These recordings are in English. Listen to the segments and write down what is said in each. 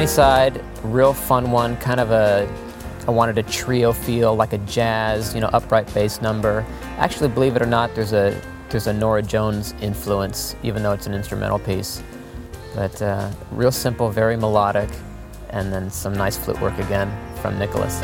Sunnyside, real fun one, I wanted a trio feel, like a jazz, upright bass number. Actually, believe it or not, there's a Norah Jones influence, even though it's an instrumental piece. But real simple, very melodic, and then some nice flute work again from Nicholas.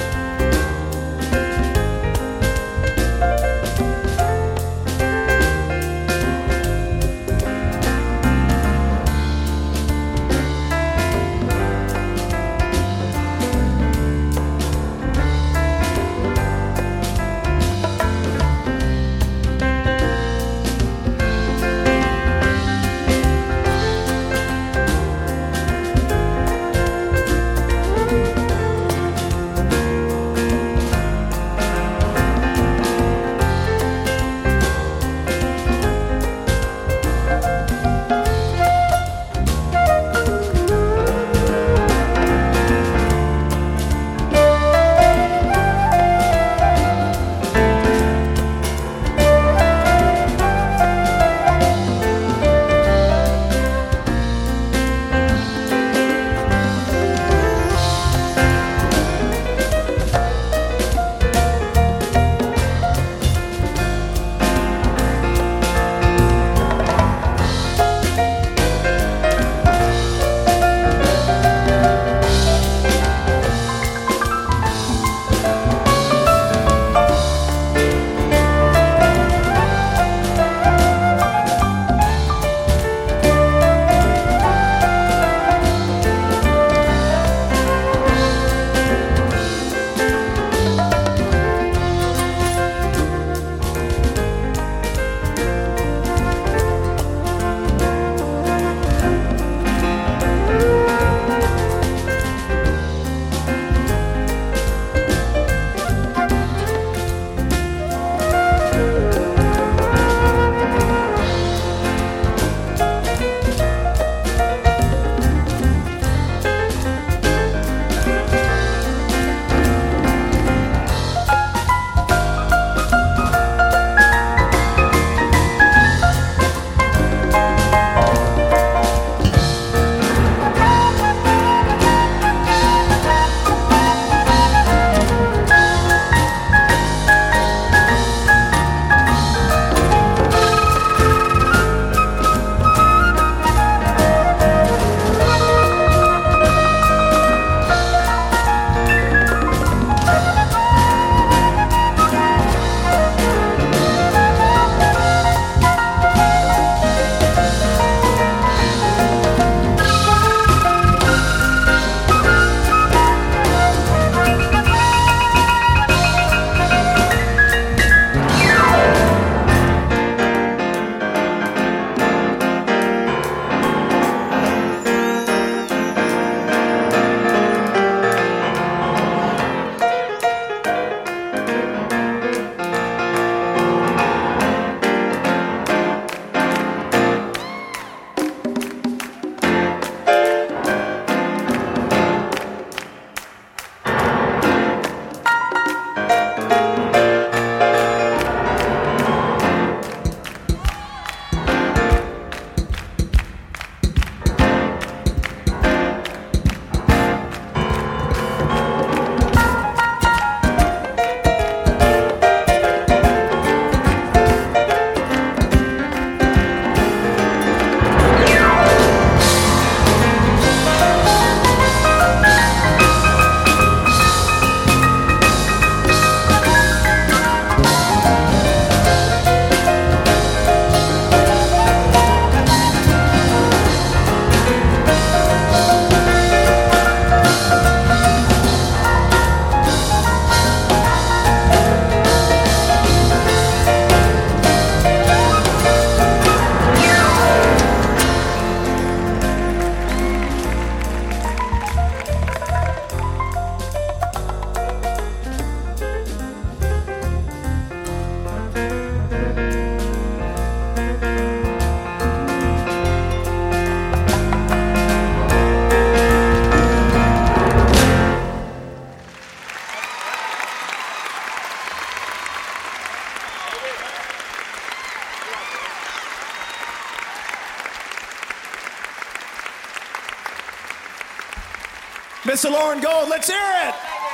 Mr. Lauren Gold, let's hear it!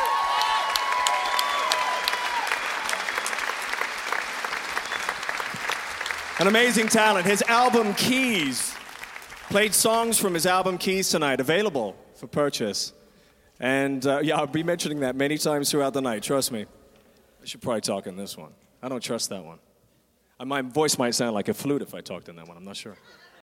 An amazing talent. His album Keys. Played songs from his album Keys tonight, available for purchase. And yeah, I'll be mentioning that many times throughout the night, trust me. I should probably talk in this one. I don't trust that one. My voice might sound like a flute if I talked in that one, I'm not sure.